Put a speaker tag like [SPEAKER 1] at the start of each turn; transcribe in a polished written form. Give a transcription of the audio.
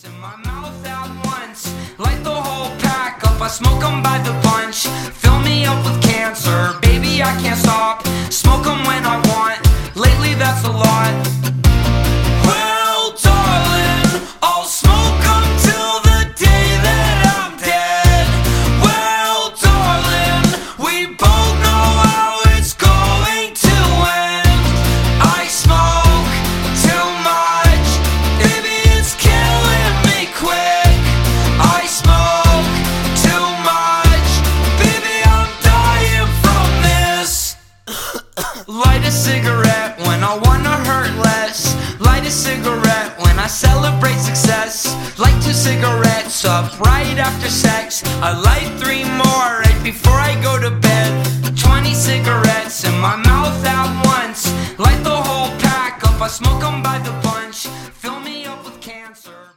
[SPEAKER 1] cigarettes in my mouth at once. Light the whole pack up, I smoke them by the bunch. Fill me up with cancer, baby I can't stop. Smoke them when I want, lately that's a lot. Well darling, I'll smoke them till the day that I'm dead. Well darling, we both know how it's going to end. I smoke too much, baby it's killing me quick. I smoke too much, baby I'm dying from this. Light a cigarette when I wanna hurt less. Light a cigarette when I celebrate success. Light 2 cigarettes up right after sex. I light 3 more right before I go to bed. 20 cigarettes in my mouth at once. Light the whole pack up, I smoke them by the bunch. Fill me up with cancer.